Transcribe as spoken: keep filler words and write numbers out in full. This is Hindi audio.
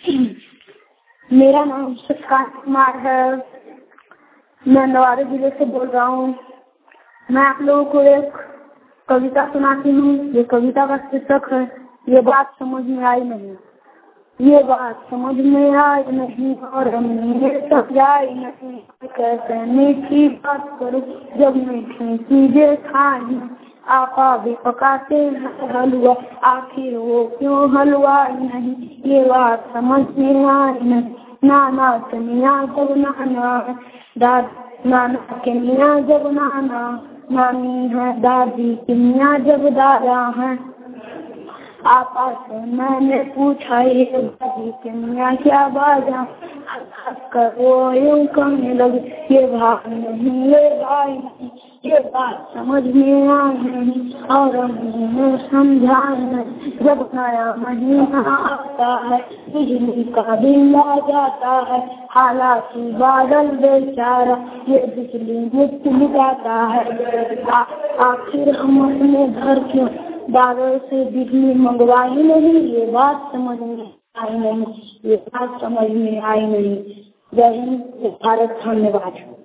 मेरा नाम सुष्कांत कुमार है। मैं नवादा जिले से बोल रहा हूँ। मैं आप लोगों को एक कविता सुनाती हूँ। ये कविता का शीर्षक है ये बात समझ में आई नहीं। ये बात समझ में आई नहीं और हमने समझाई नहीं, कैसे मीठी बात करूं जब मीठी चीजें खाई। आपा भी पकाते हैं हलवा, आखिर वो क्यों हलवा नहीं। ये बात समझ में आई नहीं। नाना के मियाँ जब नाना दाद नाना के मियाँ जब नाना, नानी है दादी के मियाँ जब दादा है। आपा से मैंने पूछा ये दादी के मियाँ क्या बाजा, हंस कर वो यूं कहने लगी ये भाई नहीं ये भाई नहीं। ये बात समझ में आई नहीं और हमने समझाई नहीं। जब नया महीना आता है बिजली का बिल आ जाता है, हालांकि बादल बेचारा ये बिजली मुफ्त मिलाता है। आखिर हम अपने घर क्यों बादल से बिजली मंगवाई नहीं। ये बात समझ में आई नहीं। ये बात समझ में आई नहीं। जय हिंद, भारत। धन्यवाद।